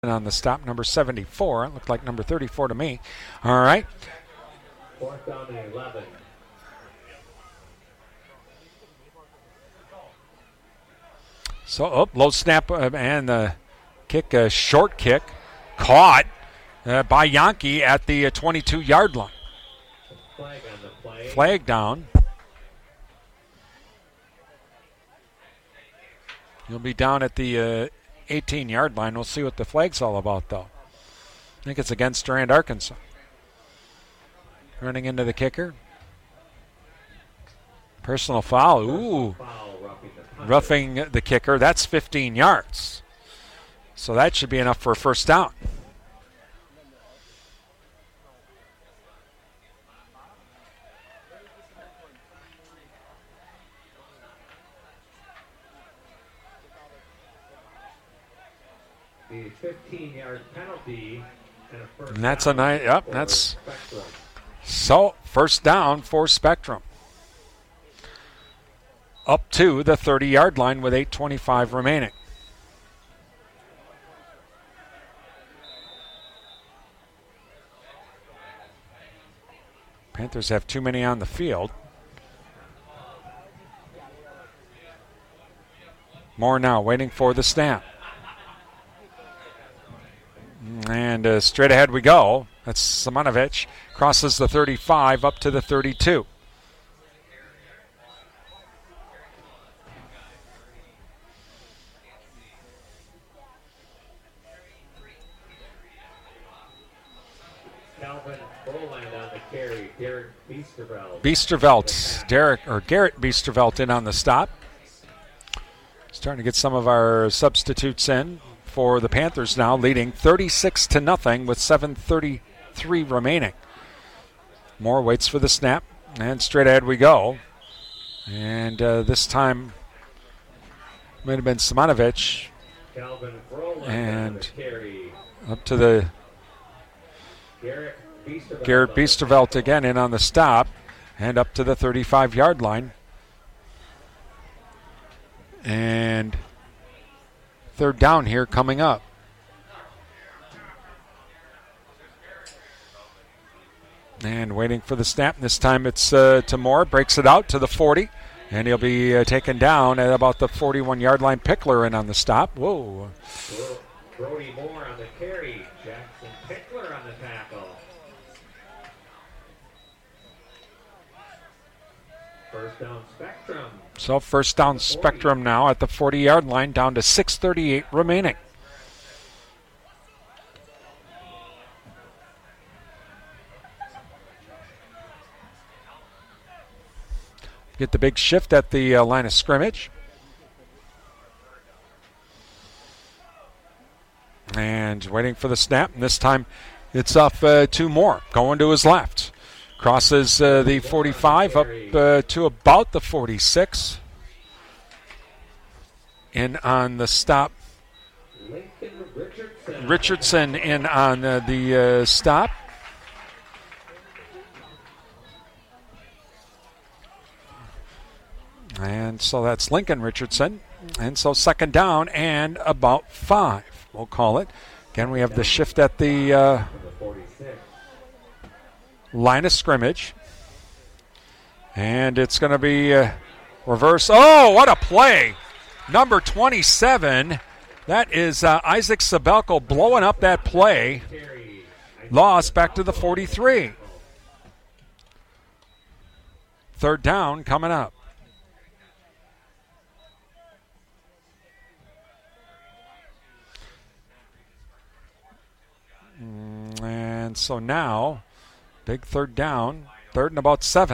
on the stop, number 74. It looked like number 34 to me. All right. 4th down and 11. So, low snap and the kick, a short kick, caught by Yankee at the 22-yard line. Flag on the play. Flag down. He'll be down at the 18-yard line. We'll see what the flag's all about, though. I think it's against Durand, Arkansas. Running into the kicker. Personal foul. Ooh. Roughing the kicker. That's 15 yards. So that should be enough for a first down. The 15-yard penalty and a first And that's down a nice. Yep, for that's Spectrum. so first down for Spectrum. Up to the 30-yard line with 8:25 remaining. Panthers have too many on the field. Moore now waiting for the snap. And straight ahead we go. That's Simonovic. Crosses the 35 up to the 32. Calvin Boland on the carry. Derek Biesterveld. Garrett Biesterveld in on the stop. Starting to get some of our substitutes in for the Panthers now, leading 36-0 with 7:33 remaining. Moore waits for the snap, and straight ahead we go. And this time, might have been Simonovic. Calvin Boland And on the carry. Up to the Garrett Biesterveld again in on the stop, and up to the 35-yard line. And third down here coming up. And waiting for the snap. This time it's to Moore. Breaks it out to the 40. And he'll be taken down at about the 41-yard line. Pickler in on the stop. Whoa. Brody Moore on the carry. Jackson Pickler on the tackle. First down Spectrum. So first down Spectrum now at the 40-yard line, down to 6:38 remaining. Get the big shift at the line of scrimmage. And waiting for the snap. And this time it's off to Moore, going to his left. Crosses the 45 up to about the 46. In on the stop. Richardson in on the stop. And so that's Lincoln Richardson. And so second down and about 5, we'll call it. Again, we have the shift at the line of scrimmage. And it's going to be reverse. Oh, what a play! Number 27. That is Isaac Sabelko blowing up that play. Lost back to the 43. Third down coming up. And so now, big third down, third and about 7.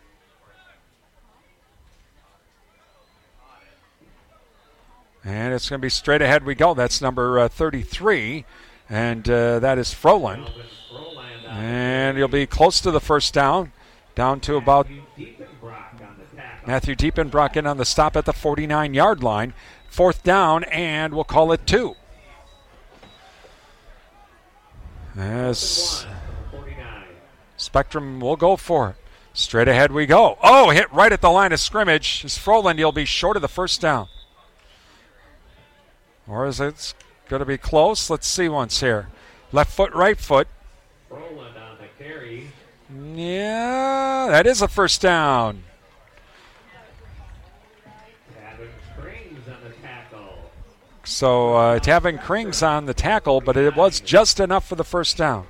And it's going to be straight ahead we go. That's number 33, and that is Froland. And he'll be close to the first down, down to about Matthew Diepenbrock in on the stop at the 49-yard line. Fourth down, and we'll call it 2. As Spectrum will go for it. Straight ahead we go. Oh, hit right at the line of scrimmage. As Froland, he'll be short of the first down. Or is it going to be close. Let's see once here. Left foot, right foot. Froland on the carry. Yeah, that is a first down. Tavin Springs on the tackle. So Tavin Krings on the tackle, but it was just enough for the first down.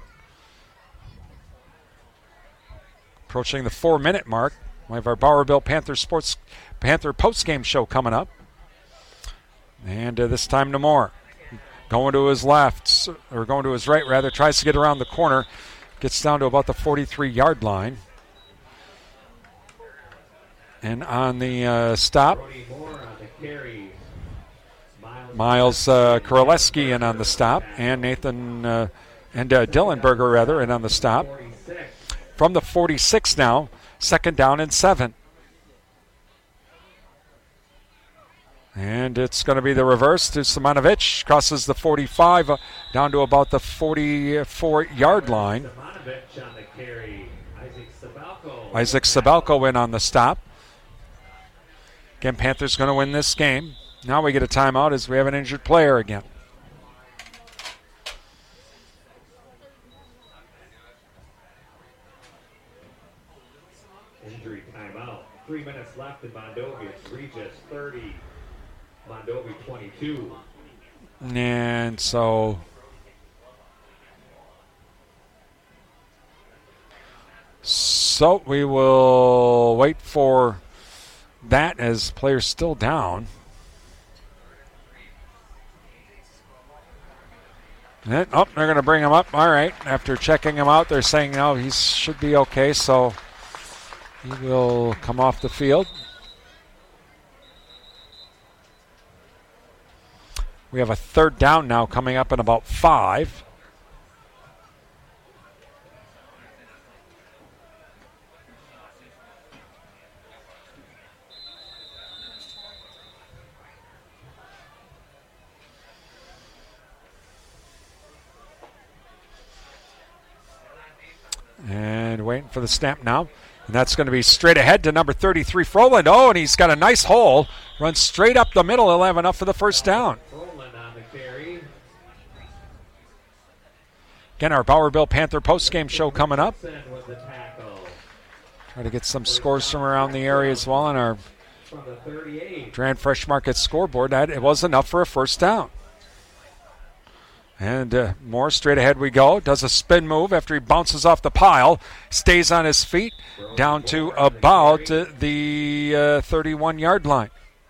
Approaching the 4-minute mark. We have our Bowerville Panther post-game show coming up. And this time no more. Going to his left, or going to his right rather, tries to get around the corner. Gets down to about the 43-yard line. And on the stop, Brody Moore on the carry. Miles Koroleski in on the stop, and Dillenberger rather in on the stop. 46. From the 46 now, 2nd down and 7. And it's going to be the reverse to Simonovic. Crosses the 45 down to about the 44-yard line. Simonovic on the carry. Isaac Sabalko in on the stop. Again, Panthers going to win this game. Now we get a timeout as we have an injured player again. Injury timeout. 3 minutes left in Mondovi. It's Regis 30. Mondovi 22. And so we will wait for that as players still down. And, they're going to bring him up. All right. After checking him out, they're saying, no, he should be okay. So he will come off the field. We have a 3rd down now coming up in about 5. And waiting for the snap now. And that's going to be straight ahead to number 33, Froland. Oh, and he's got a nice hole. Runs straight up the middle. He'll have enough for the first down. Froland on the carry. Again, our Bowerville Panther postgame show coming up. Was the tackle. Try to get some scores from around the area as well on our From the 38. Grand Fresh Market scoreboard. That it was enough for a first down. And more straight ahead we go. Does a spin move after he bounces off the pile. Stays on his feet down to about the 31-yard line.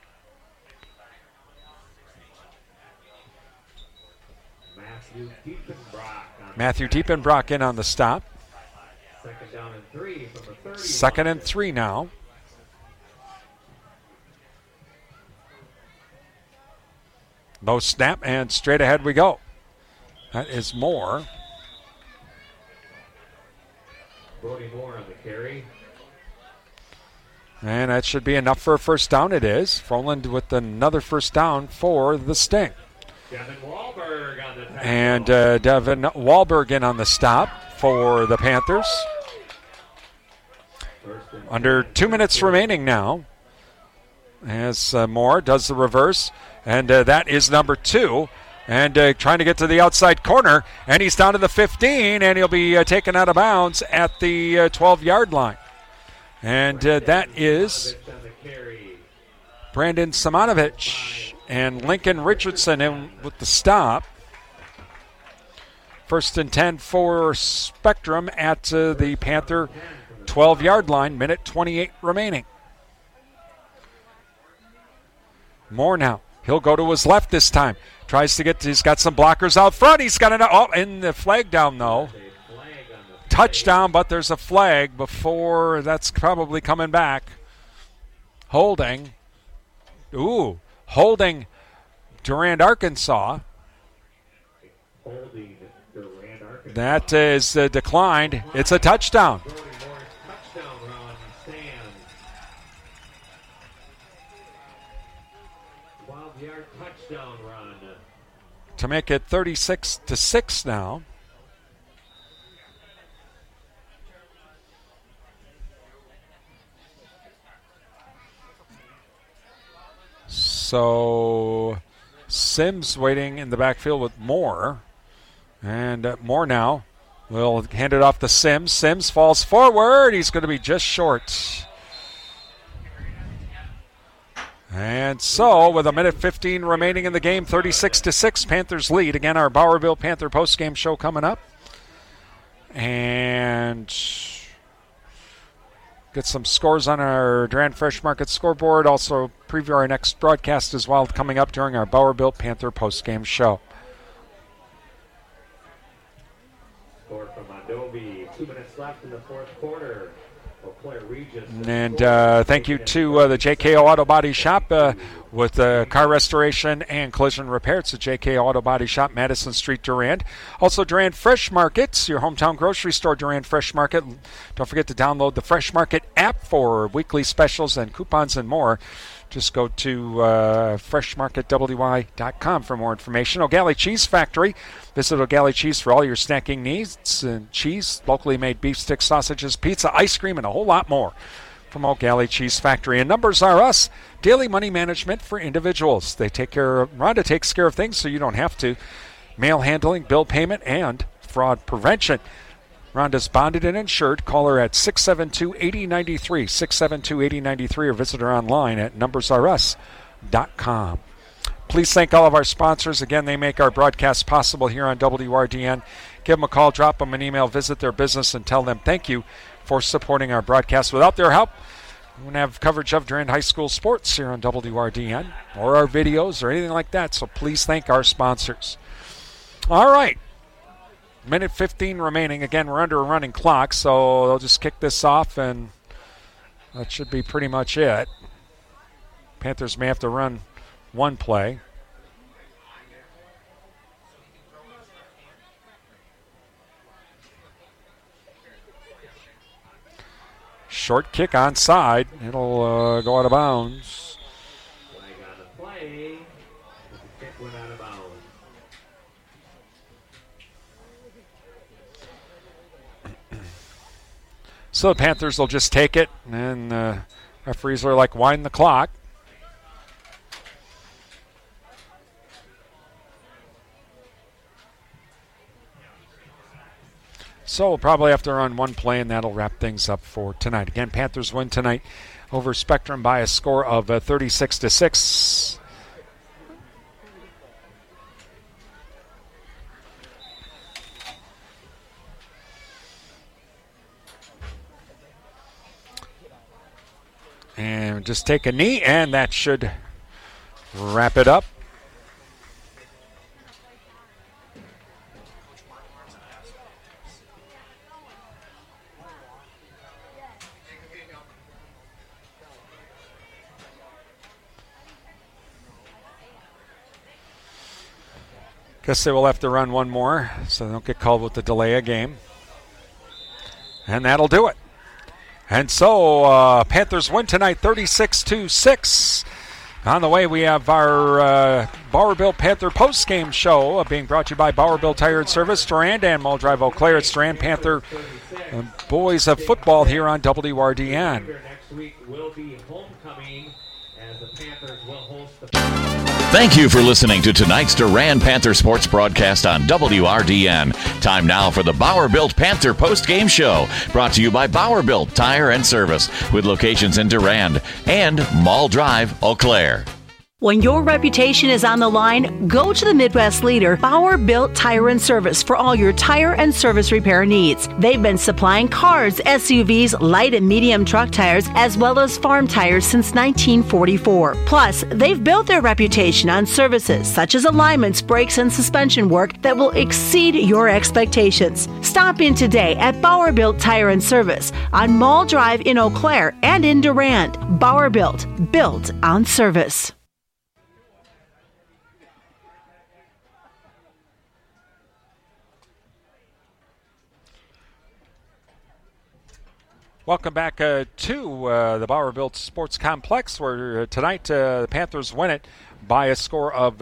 Matthew Diepenbrock in on the stop. 2nd down and 3 from the 30. 2nd and 3 now. Low snap and straight ahead we go. That is Moore. Brody Moore on the carry. And that should be enough for a first down. It is. Froland with another first down for the Sting. Devin Wahlberg on the tackle. And Devin Wahlberg in on the stop for the Panthers. Under 2 minutes remaining now. As Moore does the reverse. And that is number 2. And trying to get to the outside corner. And he's down to the 15. And he'll be taken out of bounds at the 12-yard line. And that is Brandon Simonovic and Lincoln Richardson in with the stop. 1st and 10 for Spectrum at the Panther 12-yard line. Minute 28 remaining. Moore now. He'll go to his left this time. Tries to get, he's got some blockers out front. He's got in the flag down though. Touchdown, but there's a flag before. That's probably coming back. Holding. Holding Durand, Arkansas. That is declined. It's a touchdown. Touchdown run stands. 12-yard touchdown run. To make it 36-6 now. So Sims waiting in the backfield with Moore. And Moore now will hand it off to Sims. Sims falls forward. He's going to be just short. And so, with 1:15 remaining in the game, 36-6, Panthers lead. Again, our Bowerville Panther postgame show coming up. And get some scores on our Durand Fresh Market scoreboard. Also, preview our next broadcast as well, coming up during our Bowerville Panther postgame show. Score from Mondovi. 2 minutes left in the fourth quarter. And thank you to the JK Auto Body Shop with car restoration and collision repair. It's the JK Auto Body Shop, Madison Street, Durand. Also, Durand Fresh Market, your hometown grocery store, Durand Fresh Market. Don't forget to download the Fresh Market app for weekly specials and coupons and more. Just go to freshmarketwy.com for more information. O'Galley Cheese Factory. Visit O'Galley Cheese for all your snacking needs. And cheese, locally made beef sticks, sausages, pizza, ice cream, and a whole lot more from O'Galley Cheese Factory. And Numbers R Us, daily money management for individuals. Rhonda takes care of things so you don't have to. Mail handling, bill payment, and fraud prevention. Rhonda's bonded and insured. Call her at 672-8093, 672-8093, or visit her online at numbersrs.com. Please thank all of our sponsors. Again, they make our broadcast possible here on WRDN. Give them a call, drop them an email, visit their business, and tell them thank you for supporting our broadcast. Without their help, we wouldn't have coverage of Durand High School sports here on WRDN or our videos or anything like that. So please thank our sponsors. All right. 1:15 remaining. Again, we're under a running clock, so they'll just kick this off, and that should be pretty much it. Panthers may have to run one play. Short kick onside. It'll go out of bounds. Flag on the play. The kick went out of bounds. So the Panthers will just take it, and referees are like, wind the clock. So we'll probably have to run one play, and that'll wrap things up for tonight. Again, Panthers win tonight over Spectrum by a score of 36-6. And just take a knee, and that should wrap it up. Guess they will have to run one more so they don't get called with the delay of game. And that'll do it. And so Panthers win tonight 36-6. On the way, we have our Bowerville Panther postgame show being brought to you by Bowerville Tire and Service, Durand and Muldrive Eau Claire. It's Durand Panther boys of football here on WRDN. Next week will be homecoming as the Panthers will host the... Thank you for listening to tonight's Durand Panther Sports broadcast on WRDN. Time now for the Bowerville Panther post-game show, brought to you by Bowerville Tire and Service, with locations in Durand and Muldrive Eau Claire. When your reputation is on the line, go to the Midwest leader, Bowerville Tire and Service, for all your tire and service repair needs. They've been supplying cars, SUVs, light and medium truck tires, as well as farm tires since 1944. Plus, they've built their reputation on services such as alignments, brakes, and suspension work that will exceed your expectations. Stop in today at Bowerville Tire and Service on Mall Drive in Eau Claire and in Durand. Bowerville, built on service. Welcome back to the Bowerville Sports Complex, where tonight the Panthers win it by a score of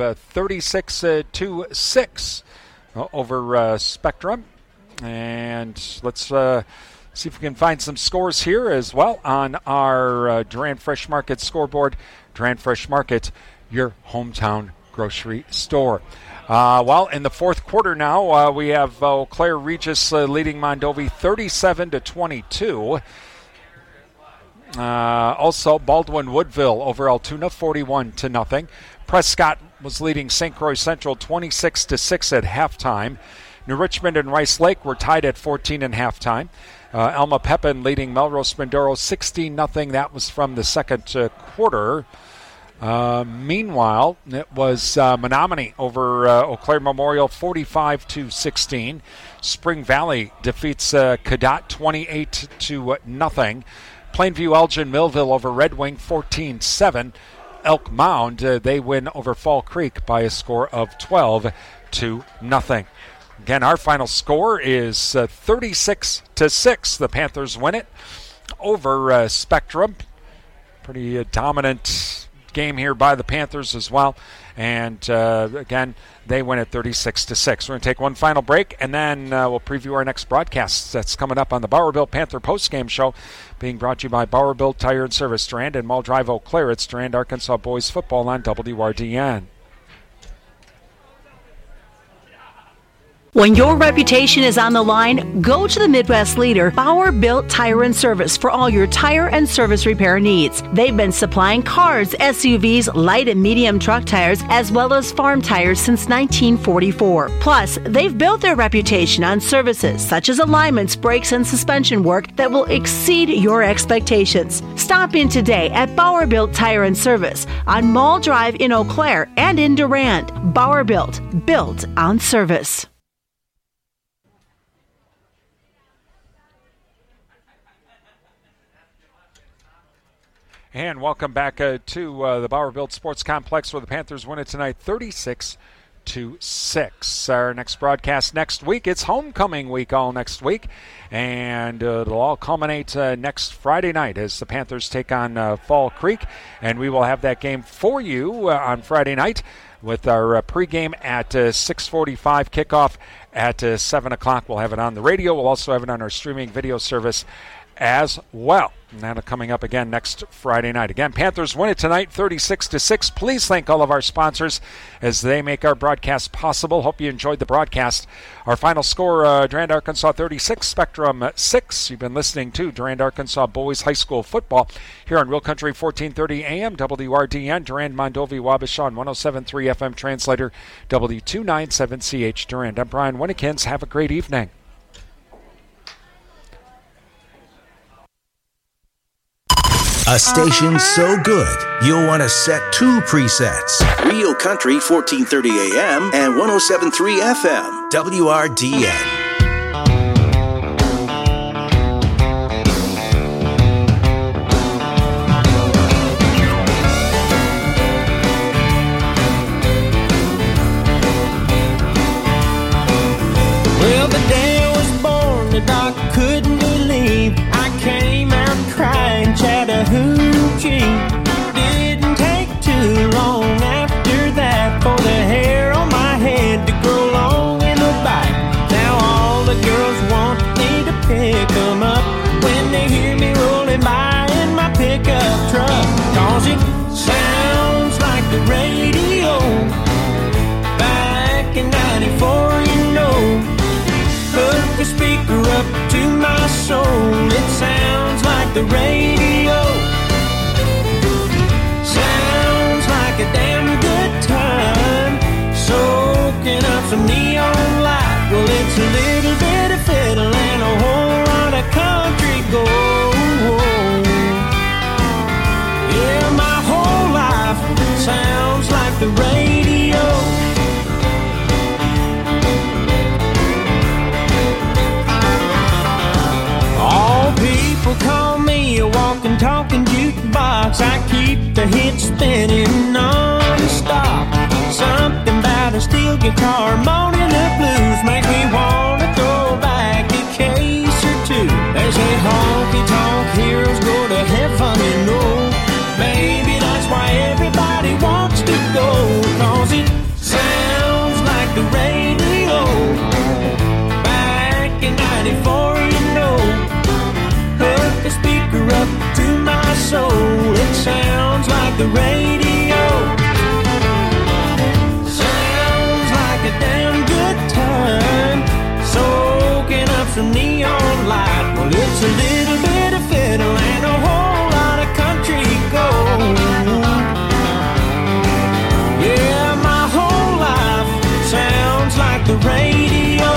36-6 over Spectrum. And let's see if we can find some scores here as well on our Durand Fresh Market scoreboard. Durand Fresh Market, your hometown grocery store. Well, in the fourth quarter now, we have Eau Claire Regis leading Mondovi 37-22. Also, Baldwin Woodville over Altoona 41-0. Prescott was leading St. Croix Central 26-6 at halftime. New Richmond and Rice Lake were tied at 14 at halftime. Alma Pepin leading Melrose Mindoro 16-0. That was from the second quarter. Meanwhile, it was Menominee over Eau Claire Memorial 45-16. Spring Valley defeats Cadott 28-0. Plainview Elgin Millville over Red Wing 14-7. Elk Mound, they win over Fall Creek by a score of 12-0. Again, our final score is 36-6. The Panthers win it over Spectrum. Pretty dominant game here by the Panthers as well. And again, they win it 36-6. We're going to take one final break, and then we'll preview our next broadcast that's coming up on the Bowerbilt Panther postgame show, being brought to you by Bowerbilt Tire and Service, Durand and Mall Drive, Eau Claire. It's Durand, Arkansas boys football on WRDN. When your reputation is on the line, go to the Midwest leader, Bowerbilt Tire and Service, for all your tire and service repair needs. They've been supplying cars, SUVs, light and medium truck tires, as well as farm tires since 1944. Plus, they've built their reputation on services such as alignments, brakes, and suspension work that will exceed your expectations. Stop in today at Bowerbilt Tire and Service on Mall Drive in Eau Claire and in Durand. Bowerbilt, built on service. And welcome back to the Bowerbilt Sports Complex, where the Panthers win it tonight 36-6. Our next broadcast next week. It's homecoming week all next week. And it'll all culminate next Friday night as the Panthers take on Fall Creek. And we will have that game for you on Friday night with our pregame at 6:45, kickoff at 7 o'clock. We'll have it on the radio. We'll also have it on our streaming video service as well. And that'll coming up again next Friday night. Again, Panthers win it tonight 36-6. Please thank all of our sponsors as they make our broadcast possible. Hope you enjoyed the broadcast. Our final score, Durand, Arkansas 36, Spectrum 6. You've been listening to Durand, Arkansas Boys High School Football here on Real Country 1430 AM, WRDN, Durand, Mondovi, Wabasha, 107.3 FM translator, W297CH Durand. I'm Brian Winnekins. Have a great evening. A station so good, you'll want to set two presets. Real Country 1430 AM and 107.3 FM, WRDN. Well, the day I was born, the doc couldn't believe I came out crying Chattahoochee. Didn't take too long after that for the hair on my head to grow long in the back. Now all the girls want me to pick them up when they hear me rolling by in my pickup truck. 'Cause it sounds like the radio back in 94, you know. Hook the speaker up to my soul. It sounds like the radio. Sounds like a damn good time. Soaking up some neon light. Well, it's a little bit of fiddle and a whole lot of country gold. Yeah, my whole life sounds like the radio. People call me a walking, talking jukebox. I keep the hits spinning non-stop. Something about a steel guitar, moaning the blues, make me want to throw back a case or two. They say honky-tonk heroes go to heaven, you know. Maybe that's why everybody wants to go. 'Cause it sounds like the radio back in 94, you know. Hook the speaker up to my soul. It sounds like the radio. some neon light. Well, it's a little bit of fiddle and a whole lot of country gold. Yeah, my whole life sounds like the radio.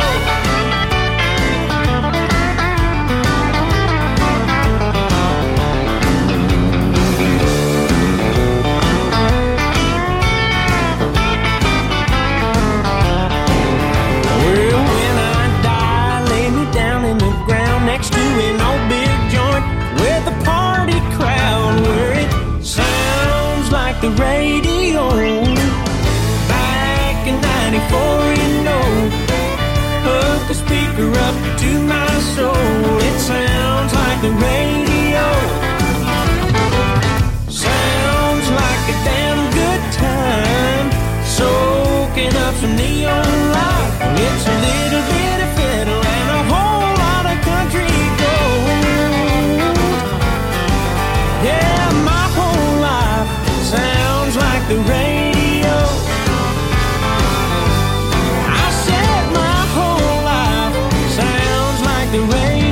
Well, when I die, lay me down in the ground next to an old big joint with a party crowd where it sounds like the radio. Back in 94, you know, hook the speaker up to my soul. It sounds like the radio. Sounds like a damn good time, soaking up some neon light. It's a little bit of fiddle and a whole lot of country gold. Yeah, my whole life sounds like the radio. I said my whole life sounds like the radio.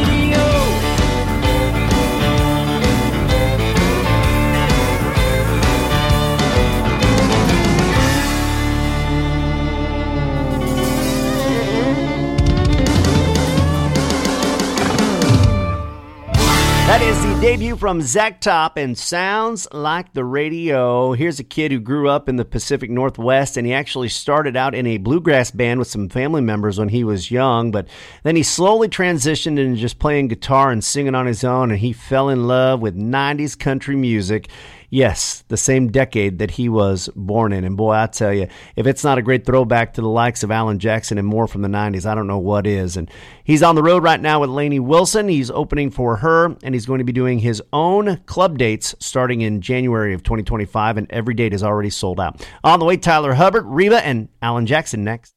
That is the debut from Zach Top and Sounds Like the Radio. Here's a kid who grew up in the Pacific Northwest, and he actually started out in a bluegrass band with some family members when he was young, but then he slowly transitioned into just playing guitar and singing on his own, and he fell in love with 90s country music. Yes, the same decade that he was born in. And boy, I tell you, if it's not a great throwback to the likes of Alan Jackson and more from the 90s, I don't know what is. And he's on the road right now with Lainey Wilson. He's opening for her, and he's going to be doing his own club dates starting in January of 2025, and every date is already sold out. On the way, Tyler Hubbard, Reba, and Alan Jackson next.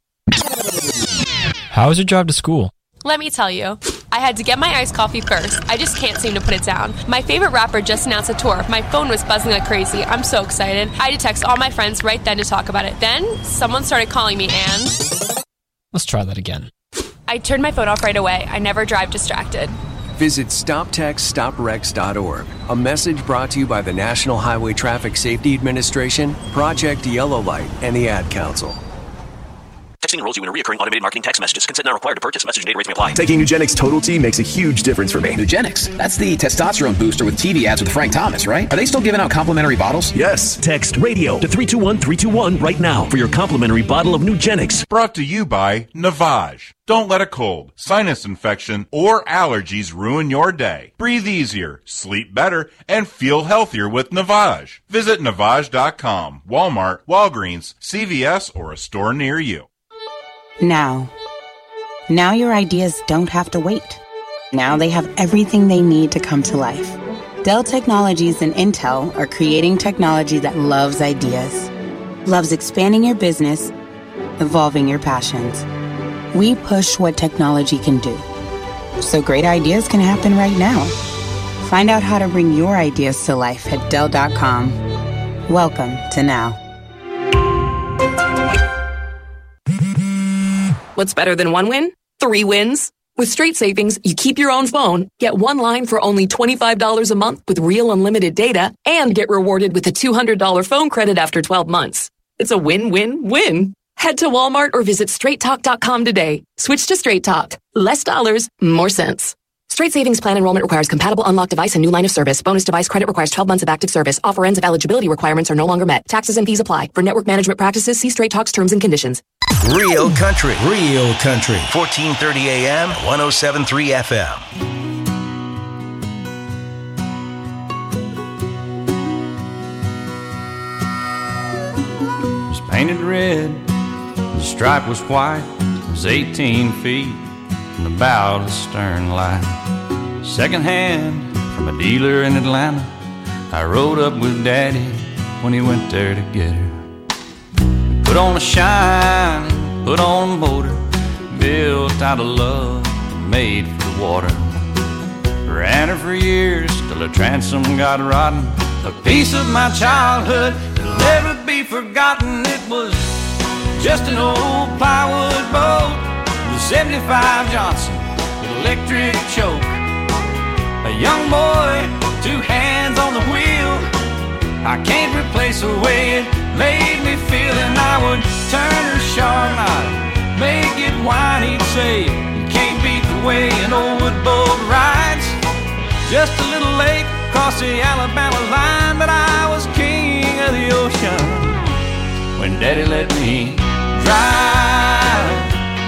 How was your drive to school? Let me tell you, I had to get my iced coffee first. I just can't seem to put it down. My favorite rapper just announced a tour. My phone was buzzing like crazy. I'm so excited. I had to text all my friends right then to talk about it. Then, someone started calling me and... Let's try that again. I turned my phone off right away. I never drive distracted. Visit StopTextStopWrecks.org. A message brought to you by the National Highway Traffic Safety Administration, Project Yellow Light, and the Ad Council. Texting enrolls you in a recurring automated marketing text messages. Consent not required to purchase. Message and data rates may apply. Taking Nugenix Total T makes a huge difference for me. Nugenix? That's the testosterone booster with TV ads with Frank Thomas, right? Are they still giving out complimentary bottles? Yes. Text radio to 321-321 right now for your complimentary bottle of Nugenix. Brought to you by Navage. Don't let a cold, sinus infection, or allergies ruin your day. Breathe easier, sleep better, and feel healthier with Navage. Visit Navage.com, Walmart, Walgreens, CVS, or a store near you. Now your ideas don't have to wait. Now they have everything they need to come to life. Dell Technologies and Intel are creating technology that loves ideas, loves expanding your business, evolving your passions. We push what technology can do, so great ideas can happen right now. Find out how to bring your ideas to life at Dell.com. Welcome to Now. What's better than one win? 3 wins. With Straight Savings, you keep your own phone, get one line for only $25 a month with real unlimited data, and get rewarded with a $200 phone credit after 12 months. It's a win-win-win. Head to Walmart or visit straighttalk.com today. Switch to Straight Talk. Less dollars, more sense. Straight Savings Plan enrollment requires compatible unlocked device and new line of service. Bonus device credit requires 12 months of active service. Offer ends if eligibility requirements are no longer met. Taxes and fees apply. For network management practices, see Straight Talk's terms and conditions. Real country. 1430 AM, 107.3 FM. It was painted red, the stripe was white. It was 18 feet from the bow to the stern light. Second hand from a dealer in Atlanta. I rode up with Daddy when he went there to get her. Put on a shine, put on a motor, built out of love, made for the water. Ran her for years till the transom got rotten. A piece of my childhood that'll never be forgotten. It was just an old plywood boat, the 75 Johnson with a electric choke. A young boy, 2 hands on the wheel. I can't replace the way it made me feel. And I would turn her sharp, I'd make it whine. He'd say, you can't beat the way an old wood boat rides. Just a little late across the Alabama line, but I was king of the ocean when Daddy let me drive.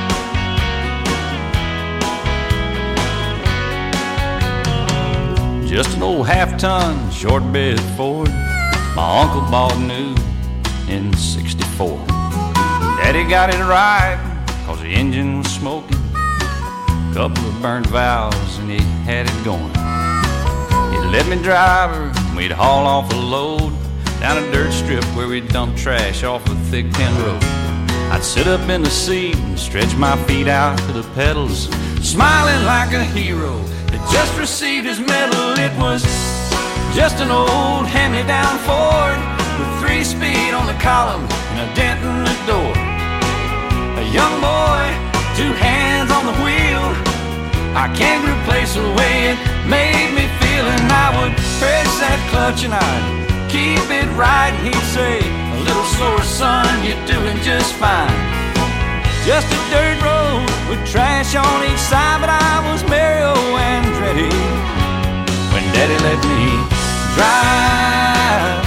Just an old half-ton short bed Ford my uncle bought new in '64. Daddy got it right, cause the engine was smoking, couple of burnt valves, and he had it going. He'd let me drive her, and we'd haul off a load down a dirt strip where we'd dump trash off a thick tin road. I'd sit up in the seat and stretch my feet out to the pedals, smiling like a hero that just received his medal. It was just an old hand-me-down Ford with 3-speed on the column and a dent in the door. A young boy, 2 hands on the wheel. I can't replace the way it made me feel. And I would press that clutch and I'd keep it right. And he'd say, a little slower, son, you're doing just fine. Just a dirt road with trash on each side, but I was Mario Andretti when Daddy let me drive.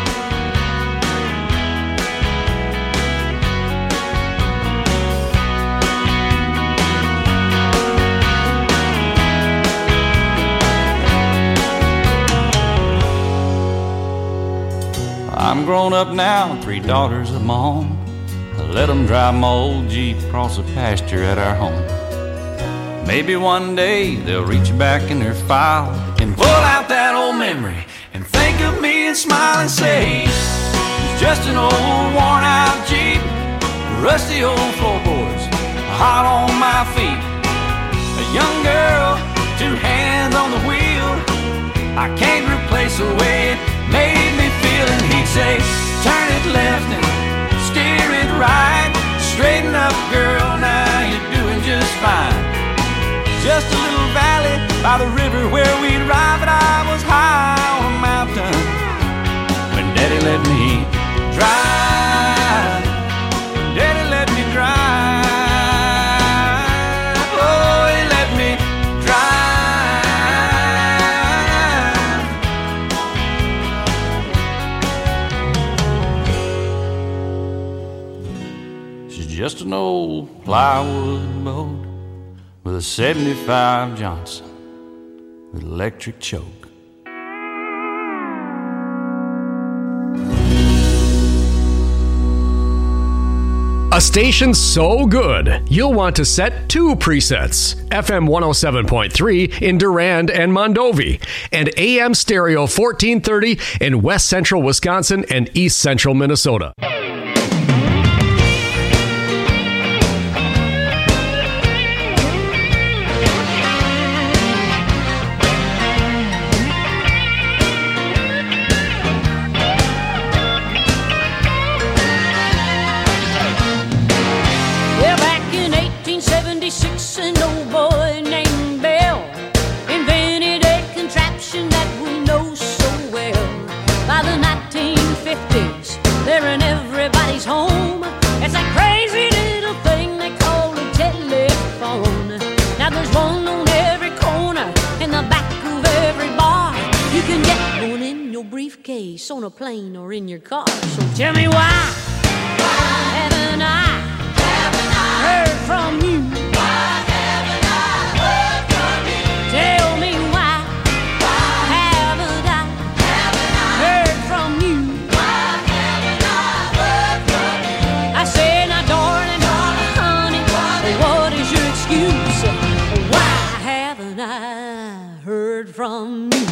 I'm grown up now, 3 daughters of my own. I let them drive my old Jeep across the pasture at our home. Maybe one day they'll reach back in their file and pull out that old memory and think of me and smile and say, it's just an old worn out Jeep, rusty old floorboards, hot on my feet. A young girl, 2 hands on the wheel. I can't replace the way it made me feel. And he'd say, turn it left and steer it right. Straighten up, girl, now you're doing just fine. Just a little valley by the river where we'd ride, but I was high on a mountain when Daddy let me drive. Daddy let me drive. Oh, he let me drive. She's just an old plywood boat with a 75 Johnson with electric choke. A station so good, you'll want to set 2 presets. FM 107.3 in Durand and Mondovi, and AM stereo 1430 in West Central Wisconsin and East Central Minnesota. On a plane or in your car. So tell me why haven't I heard from you? Why haven't I heard from you? Tell me why haven't I heard from you? Why haven't I heard from you? I say now darling, honey, what is your excuse? Why haven't I heard from you?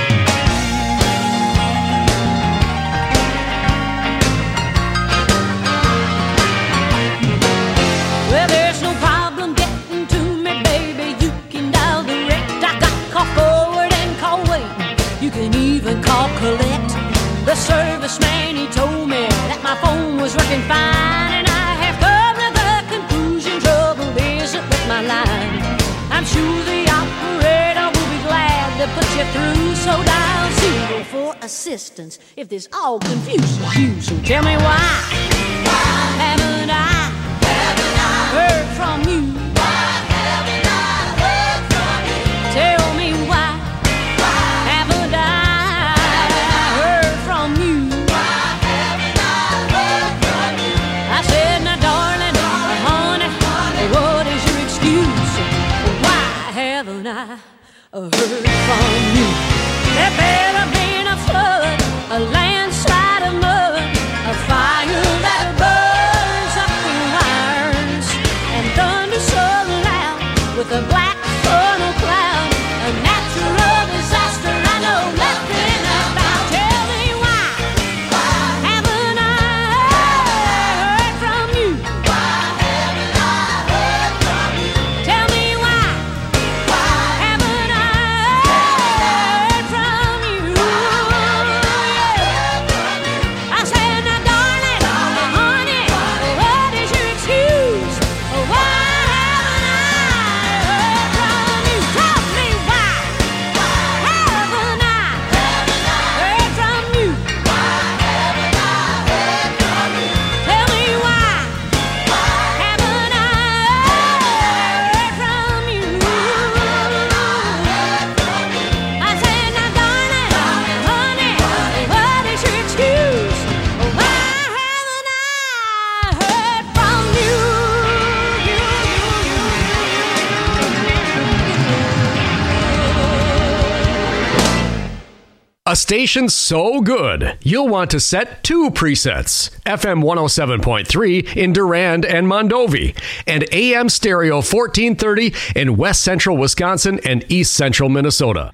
The serviceman, he told me that my phone was working fine, and I have come to the conclusion trouble isn't with my line. I'm sure the operator will be glad to put you through. So dial 0 for assistance if this all confuses you. So tell me why haven't I heard from you? Tell me why haven't I heard from you? I said, now darling, honey, what is your excuse? Why haven't I heard from you? There better been a flood, a landslide of mud, a fire that burns up the wires, and thunder so loud with a black funnel cloud, a natural disaster I know nothing about. Tell me why haven't I heard from you? Tell me why haven't I heard from you? I said, now darling, honey, what is your excuse? Why haven't I heard from you? Tell me why haven't I heard from you? Tell me why haven't I heard from you? I said, now darling, honey, what is your excuse? Why haven't I heard from you? A station so good, you'll want to set 2 presets. FM 107.3 in Durand and Mondovi, and AM stereo 1430 in West Central Wisconsin and East Central Minnesota.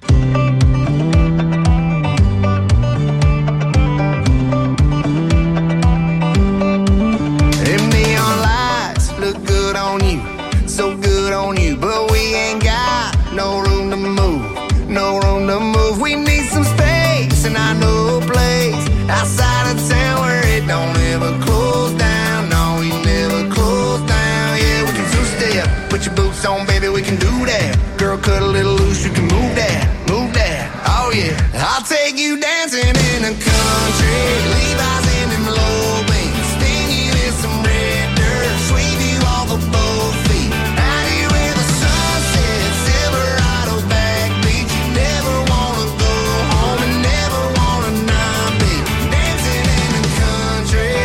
Them neon lights look good on you, so good on you, but we ain't got no room to move, no room to move. We need some space, and I know a place outside of town where it don't ever close down. No, we never close down. Yeah, we can two-step, put your boots on, baby, we can do that. Girl, cut a little loose, you can move that, move that. Oh yeah, I'll take you dancing in the country, Levi's in them low beams, stinging in some red dirt, sweep you off of both feet, out here where the sun sets, Silverado backbeat. You never wanna go home and never wanna not be dancing in the country,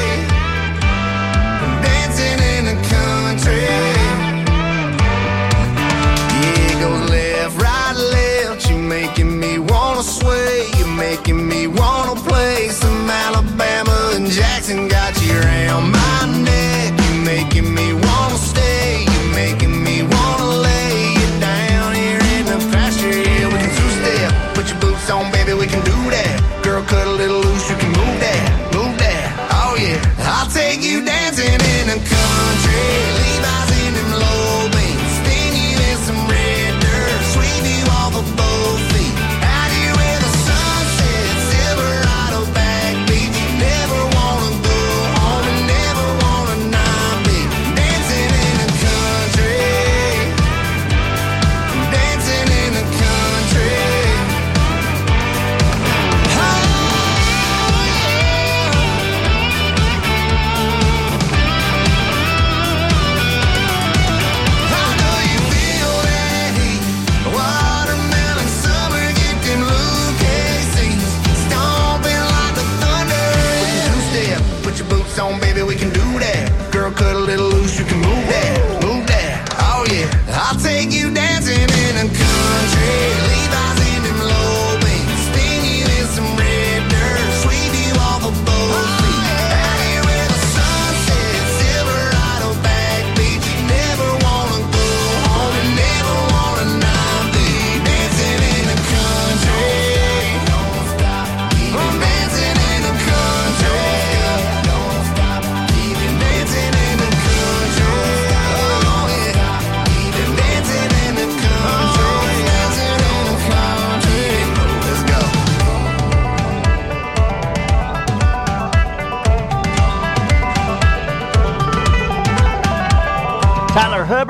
dancing in the country. Yeah, it goes left, right, left. You making me wanna sway. You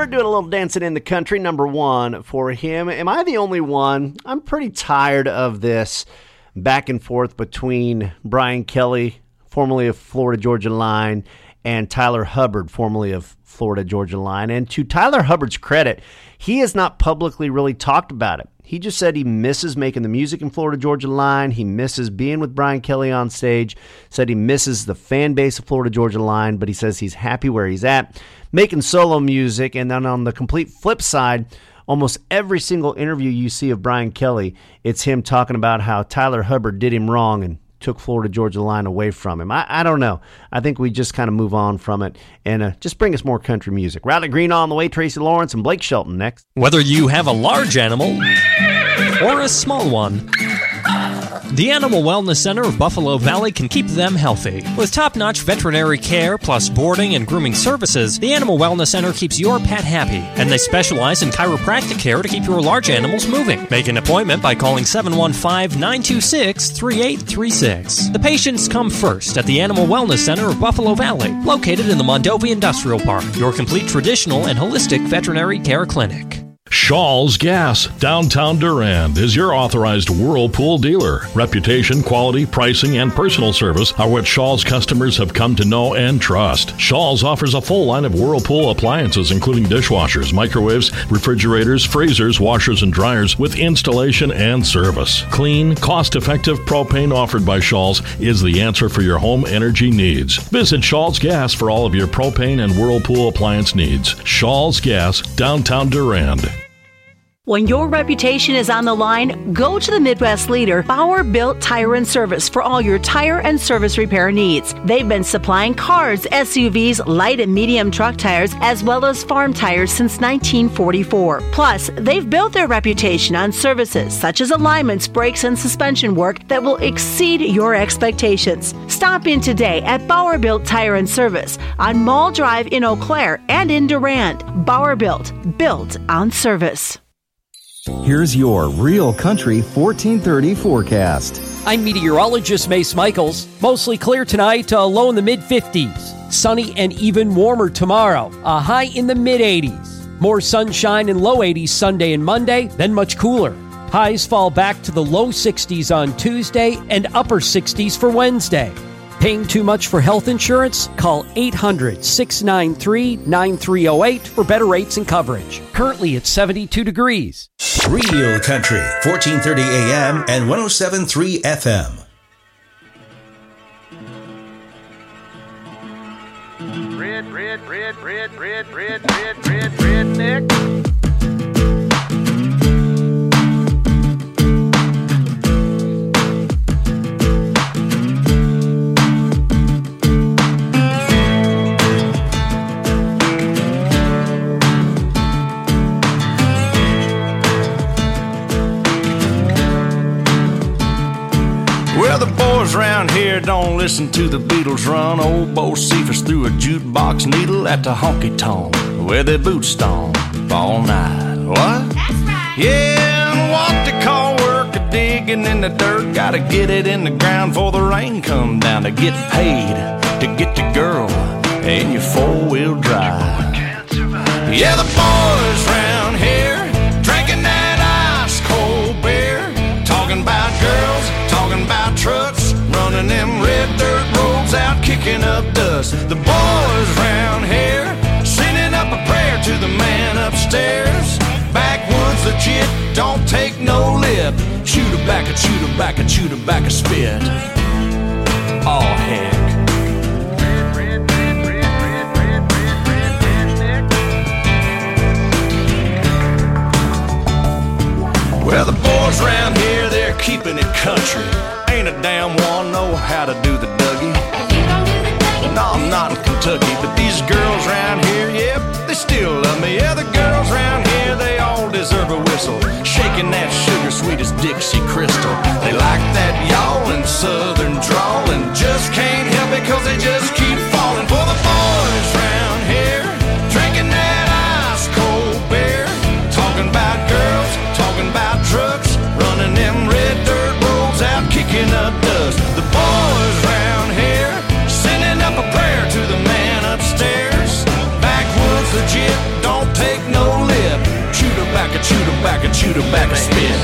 Hubbard doing a little dancing in the country, number one for him. Am I the only one? I'm pretty tired of this back and forth between Brian Kelly, formerly of Florida Georgia Line, and Tyler Hubbard, formerly of Florida Georgia Line. And to Tyler Hubbard's credit, he has not publicly really talked about it. He just said he misses making the music in Florida Georgia Line. He misses being with Brian Kelly on stage. Said he misses the fan base of Florida Georgia Line, but he says he's happy where he's at, making solo music. And then on the complete flip side, almost every single interview you see of Brian Kelly, it's him talking about how Tyler Hubbard did him wrong and took Florida Georgia Line away from him. I don't know. I think we just kind of move on from it and just bring us more country music. Riley Green on the way, Tracy Lawrence and Blake Shelton next. Whether you have a large animal or a small one, the Animal Wellness Center of Buffalo Valley can keep them healthy. With top-notch veterinary care plus boarding and grooming services, the Animal Wellness Center keeps your pet happy, and they specialize in chiropractic care to keep your large animals moving. Make an appointment by calling 715-926-3836. The patients come first at the Animal Wellness Center of Buffalo Valley, located in the Mondovi Industrial Park, your complete traditional and holistic veterinary care clinic. Shaw's Gas, downtown Durand, is your authorized Whirlpool dealer. Reputation, quality, pricing, and personal service are what Shaw's customers have come to know and trust. Shaw's offers a full line of Whirlpool appliances, including dishwashers, microwaves, refrigerators, freezers, washers, and dryers, with installation and service. Clean, cost-effective propane offered by Shaw's is the answer for your home energy needs. Visit Shaw's Gas for all of your propane and Whirlpool appliance needs. Shaw's Gas, downtown Durand. When your reputation is on the line, go to the Midwest leader, Bauer Built Tire and Service, for all your tire and service repair needs. They've been supplying cars, SUVs, light and medium truck tires, as well as farm tires since 1944. Plus, they've built their reputation on services such as alignments, brakes, and suspension work that will exceed your expectations. Stop in today at Bauer Built Tire and Service on Mall Drive in Eau Claire and in Durand. Bauer Built on service. Here's your Real Country 1430 forecast. I'm meteorologist Mace Michaels. Mostly clear tonight, low in the mid-50s. Sunny and even warmer tomorrow, a high in the mid-80s. More sunshine and low 80s Sunday and Monday, then much cooler. Highs fall back to the low 60s on Tuesday and upper 60s for Wednesday. Paying too much for health insurance? Call 800-693-9308 for better rates and coverage. Currently at 72 degrees. Real Country, 1430 AM and 107.3 FM. Redneck. Well, the boys around here don't listen to the Beatles run. Old Bo Cephas threw a jukebox needle at the honky-tonk where their boots stomp all night. What? That's right. Yeah, and what they call work a digging in the dirt. Gotta get it in the ground before the rain come down to get paid, to get the girl in your four-wheel drive. Yeah, the boys around here drinking that ice-cold beer, talking about girls, talking about trucks, running them red dirt roads out, kicking up dust. The boys round here sending up a prayer to the man upstairs. Backwoods legit, don't take no lip. Chew tobacco, chew tobacco, chew tobacco, spit. Oh heck. Well, the boys around here, they're keeping it country. Ain't a damn one know how to do the Dougie. No, I'm not in Kentucky, but these girls around here, yep, they still love me. Yeah, the girls around here, they all deserve a whistle. Shaking that sugar sweet as Dixie Crystal. They like that yawling southern drawl and just can't help it cause they just keep falling for the boys around here. Drinking that ice cold beer, talking about girls, talking about trucks, running them red dirt roads out, kicking up dust. The boys round here sending up a prayer to the man upstairs. Backwoods legit, don't take tobacco spit.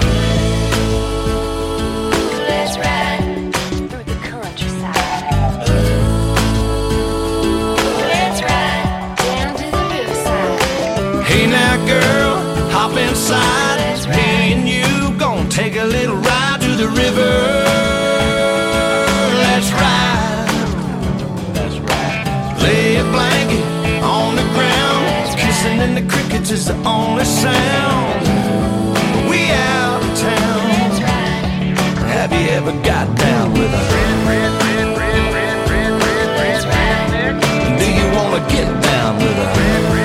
Let's ride through the countryside. Let's ride down to the riverside. Hey now girl, hop inside. Me and you gonna take a little ride to the river. Let's ride. That's right. Lay a blanket on the ground. Kissing in the crickets is the only sound. We out of town. Have you ever got down with a Do you wanna get down with a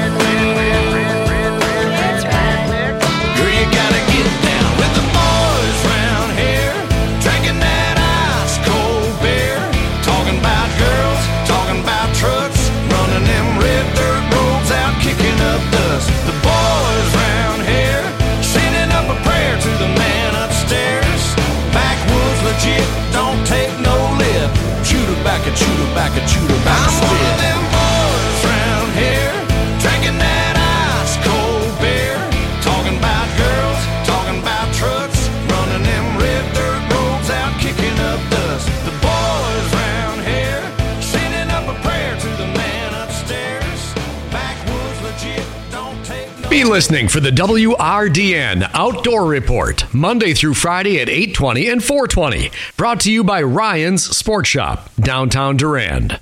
Girl, you gotta get down with the boys round here, drinking that ice cold beer, talking about girls, talking about trucks, running them red dirt roads out, kicking up dust. The boys round here, sending up a prayer to the man upstairs. Backwoods legit, don't take no lip. Chew tobacco, chew tobacco, chew tobacco. I'm one of them boys round here, drinking that ice cold beer, talking about girls, talking about trucks, running them red dirt roads out, kicking up dust. The boys round here, sending up a prayer to the man upstairs. Backwoods legit, don't take no. Be listening for the WRDN Outdoor Report, Monday through Friday at 8:20 and 4:20. Brought to you by Ryan's Sports Shop, downtown Durand.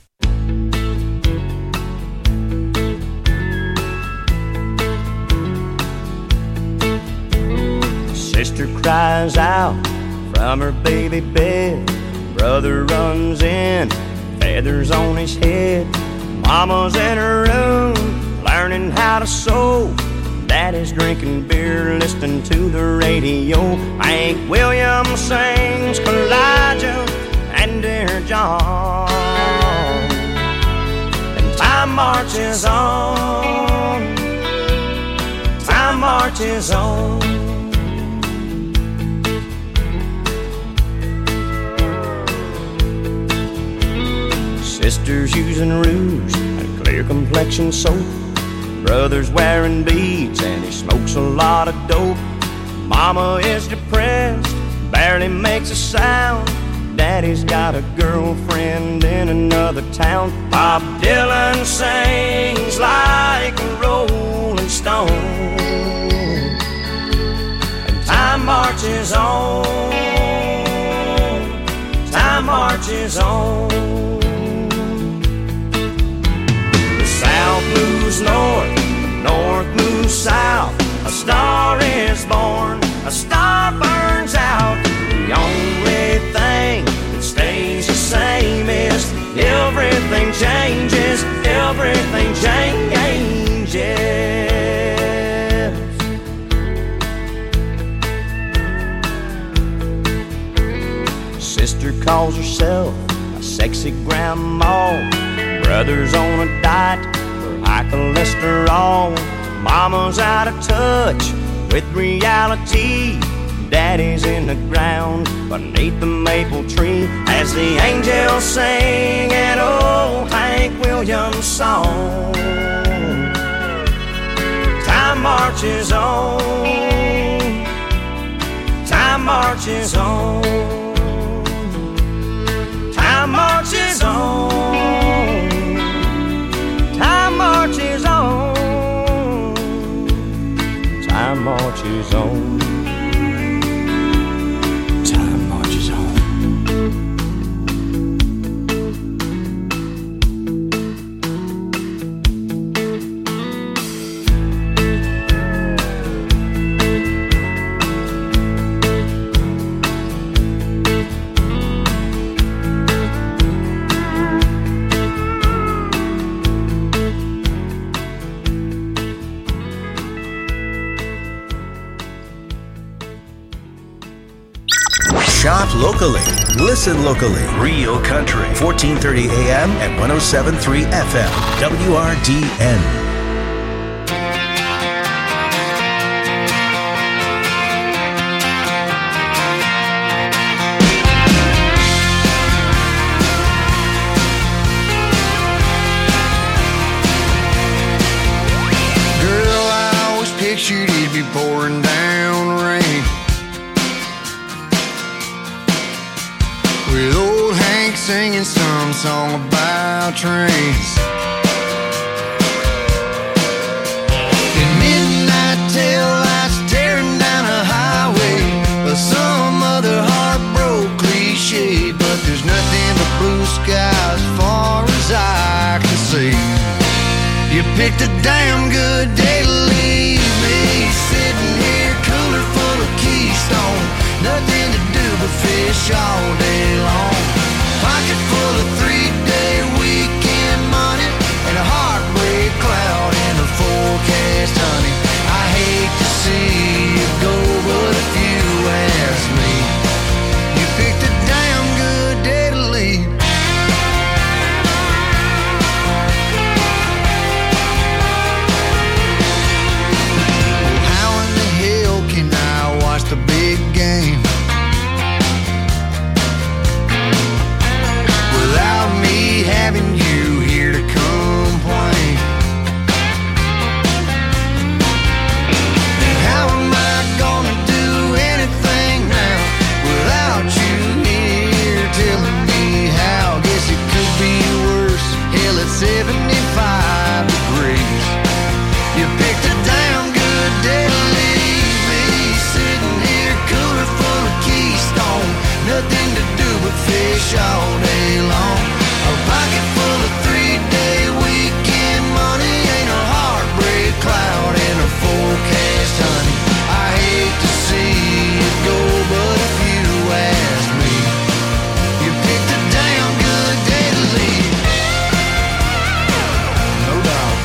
Sister cries out from her baby bed. Brother runs in, feathers on his head. Mama's in her room, learning how to sew. Daddy's drinking beer, listening to the radio. Hank Williams sings Elijah and Dear John. And time marches on. Time marches on. Sister's using rouge and clear complexion soap. Brother's wearing beads and he smokes a lot of dope. Mama is depressed, barely makes a sound. Daddy's got a girlfriend in another town. Bob Dylan sings like a rolling stone. And time marches on. Time marches on. South moves north, north moves south. A star is born, a star burns out. The only thing that stays the same is everything changes, everything changes. Sister calls herself a sexy grandma. Brother's on a diet for high cholesterol. Mama's out of touch with reality. Daddy's in the ground beneath the maple tree as the angels sing an old Hank Williams song. Time marches on. Time marches on. Time marches on. Time marches on. Time marches on. Time marches on. Shop locally. Listen locally. Real Country. 1430 AM and 107.3 FM. WRDN. Girl, I always pictured it'd be pouring down singing some song about trains. And midnight tail lights tearing down a highway, or some other heartbroken cliche. But there's nothing but blue skies as far as I can see. You picked a damn good day to leave me, sitting here cooler full of Keystone. Nothing to do but fish all day long. Pocket full of 3-day weekend money, and a heartbreak cloud in the forecast, honey. I hate to see you go, but if you ask me, you picked a damn good day to leave. How in the hell can I watch the big game without me having you here to complain? And how am I gonna do anything now without you here telling me how? Guess it could be worse. Hell, it's 75 degrees. You picked a damn good day to leave me, sitting here cooler full of Keystone. Nothing to do but fish all day long. A pocket full of 3-day weekend money, ain't a heartbreak cloud in a forecast, honey. I hate to see it go, but if you ask me, you picked a damn good day to leave. No doubt.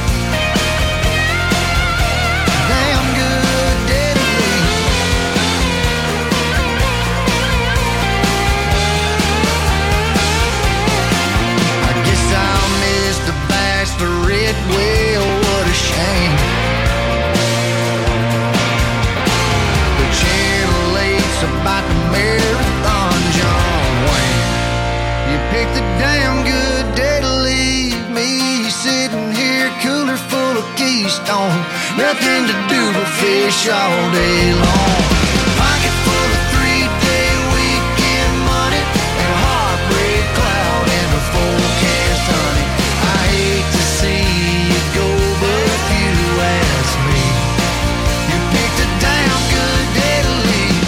Damn good day to leave. I guess I'll miss the bachelorette. Well, what a shame. The Channel 8's about the marathon, John Wayne. You picked a damn good day to leave me, sitting here cooler full of Keystone. Nothing to do but fish all day long. Pocket full of 3-day weekend money, and a heartbreak cloud in the forecast, honey. I hate to see you go, but if you ask me, you picked a damn good day to leave.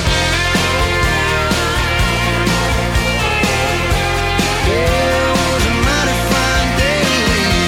Yeah, it was a mighty fine day to leave.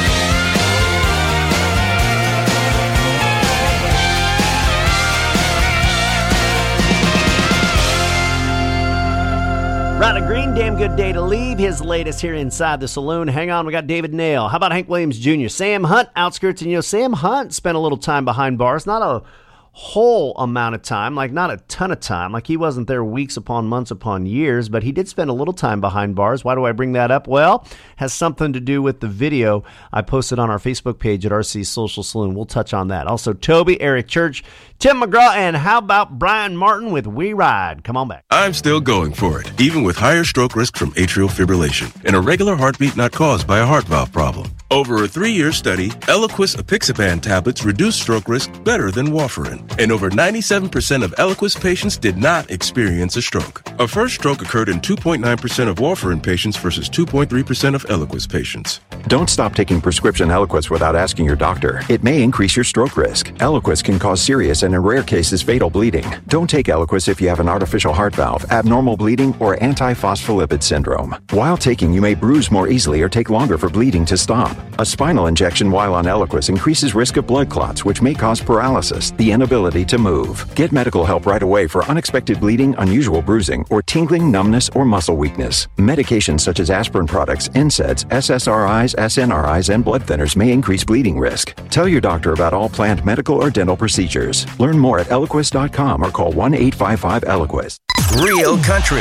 Riley Green, damn good day to leave. His latest here inside the saloon. Hang on, we got David Nail. How about Hank Williams Jr.? Sam Hunt, Outskirts. And Sam Hunt spent a little time behind bars. Not a whole amount of time, like not a ton of time. Like he wasn't there weeks upon months upon years, but he did spend a little time behind bars. Why do I bring that up? Well, has something to do with the video I posted on our Facebook page at RC Social Saloon. We'll touch on that. Also, Toby, Eric Church, Tim McGraw, and how about Brian Martin with We Ride? Come on back. I'm still going for it, even with higher stroke risk from atrial fibrillation and a regular heartbeat not caused by a heart valve problem. Over a 3-year study, Eliquis apixaban tablets reduced stroke risk better than warfarin, and over 97% of Eliquis patients did not experience a stroke. A first stroke occurred in 2.9% of warfarin patients versus 2.3% of Eliquis patients. Don't stop taking prescription Eliquis without asking your doctor. It may increase your stroke risk. Eliquis can cause serious and in rare cases fatal bleeding. Don't take Eliquis if you have an artificial heart valve, abnormal bleeding, or antiphospholipid syndrome. While taking, you may bruise more easily or take longer for bleeding to stop. A spinal injection while on Eliquis increases risk of blood clots, which may cause paralysis, the inability to move. Get medical help right away for unexpected bleeding, unusual bruising, or tingling, numbness, or muscle weakness. Medications such as aspirin products, NSAIDs, SSRIs, SNRIs, and blood thinners may increase bleeding risk. Tell your doctor about all planned medical or dental procedures. Learn more at Eliquis.com or call 1-855-ELIQUIS. Real country,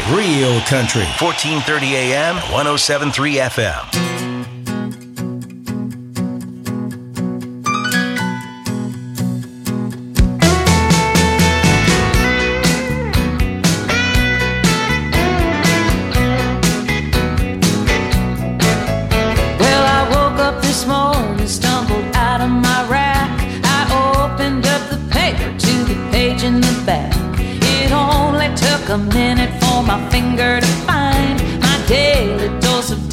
1430 AM, 107.3 FM. A minute for my finger to find my daily dose of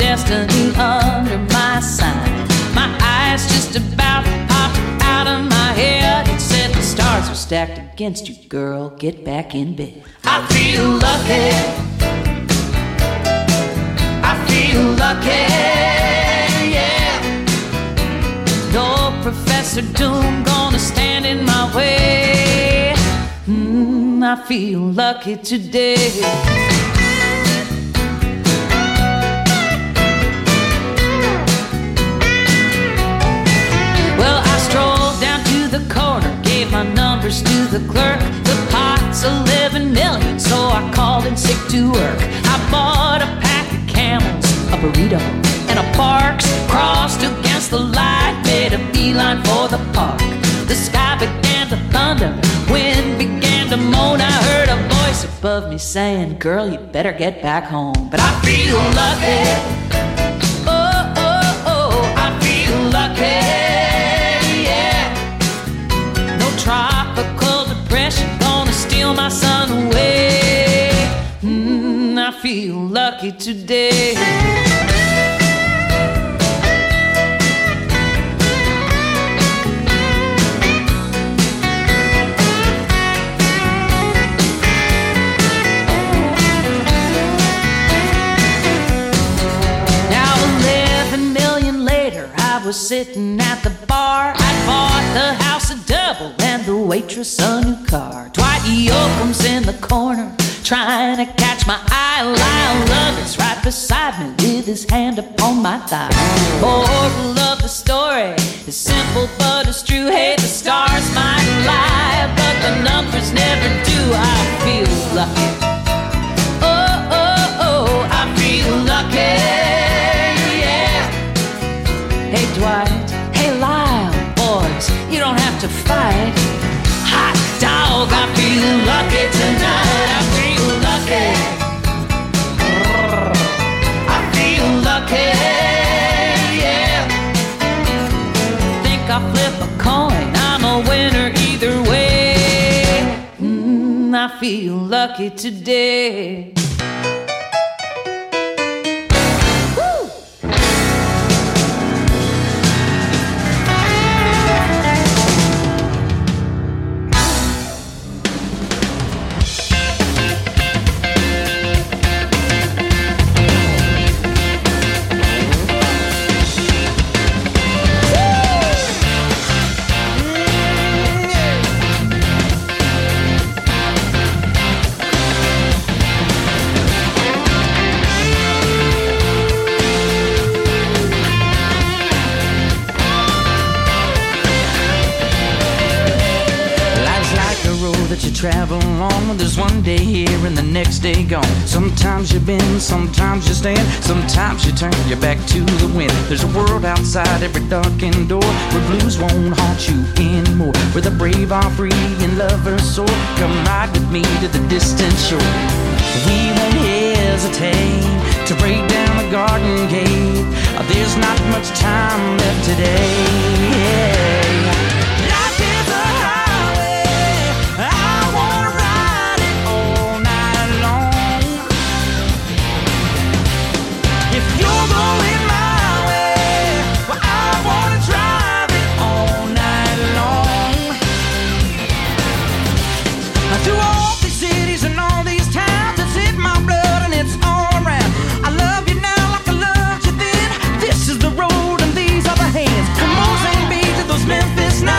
stacked against you, girl. Get back in bed. I feel lucky. I feel lucky, yeah. No Professor Doom gonna stand in my way. I feel lucky today. Well, I strolled down to the corner, gave my numbers to the clerk. The pot's 11 million, so I called in sick to work. I bought a pack of Camels, a burrito, and a Parks. Crossed against the light, made a beeline for the park. The sky began to thunder, wind began to moan. I heard a voice above me saying, girl, you better get back home. But I feel lucky. Oh, oh, oh, I feel lucky, yeah. No tropical depression gonna steal my sun away. I feel lucky today. Sitting at the bar, I bought the house a double and the waitress a new car. Dwight Yoakam's in the corner, trying to catch my eye. Lyle Lovett's right beside me with his hand upon my thigh. Moral of the story is simple but it's true. Hey, the stars might lie, but the numbers never do. I feel lucky. Oh, oh, oh, I feel lucky. Hey Dwight, hey Lyle, boys, you don't have to fight. Hot dog, I feel lucky tonight. I feel lucky. I feel lucky, yeah. Think I'll flip a coin, I'm a winner either way. I feel lucky today. Travel along, there's one day here and the next day gone. Sometimes you bend, sometimes you stand, sometimes you turn your back to the wind. There's a world outside every darkened door where blues won't haunt you anymore, where the brave are free and lovers soar. Come ride with me to the distant shore. We won't hesitate to break down the garden gate. There's not much time left today. Life is a highway, I wanna ride it all night long. If you're going my way, well, I wanna drive it all night long. Through all these cities and all these towns, it's in my blood and it's all around. I love you now like I loved you then. This is the road and these are the hands. Come on, St. Beach to those Memphis nights.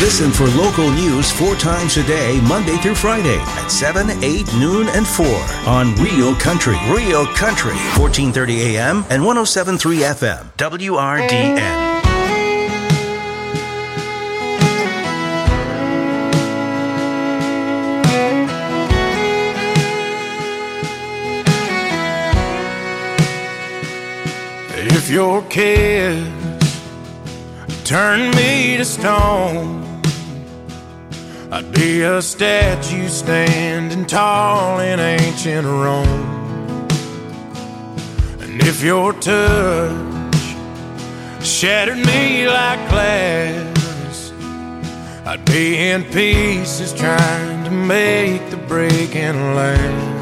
Listen for local news 4 times a day, Monday through Friday at 7, 8, noon, and 4 on Real Country. Real Country, 1430 AM and 107.3 FM, WRDN. If your kids turn me to stone, I'd be a statue standing tall in ancient Rome. And if your touch shattered me like glass, I'd be in pieces trying to make the breaking last.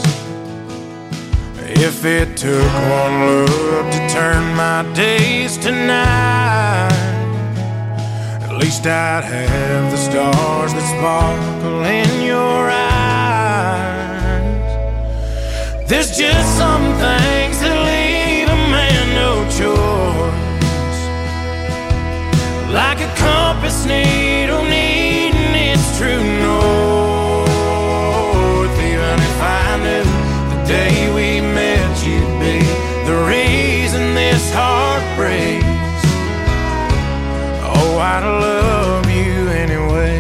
If it took one look to turn my days to night, at least I'd have the stars that sparkle in your eyes. There's just some things that leave a man no choice, like a compass needle needing its true north. Even if I knew the day we met you'd be the reason this heart breaks, oh, I'd love you anyway.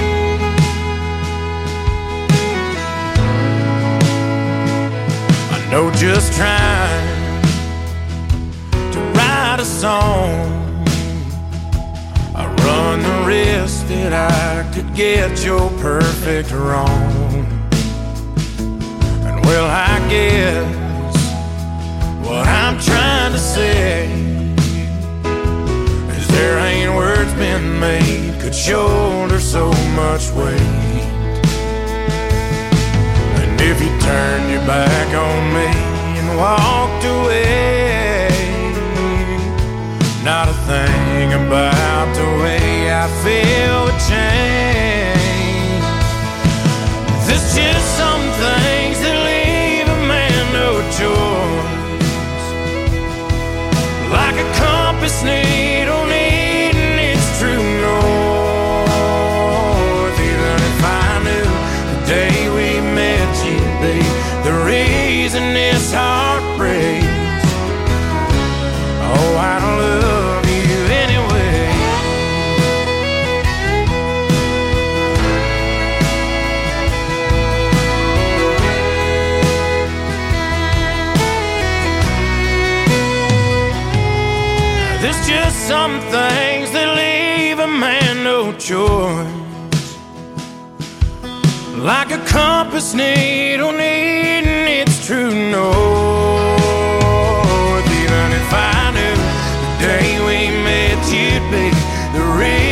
I know just trying to write a song, I run the risk that I could get your perfect wrong. And well, I guess what I'm trying to say is there ain't words been made could shoulder so much weight. And if you turned your back on me and walked away, not a thing about the way I feel would change. There's just some things that leave a man no choice, like a compass needle needing its true north. Even if I knew the day we met you'd be the reason this heart breaks, oh, I'd love you anyway. There's just some things that leave a man no choice, like a compass needle needing its true north. Even if I knew the day we met you'd be the real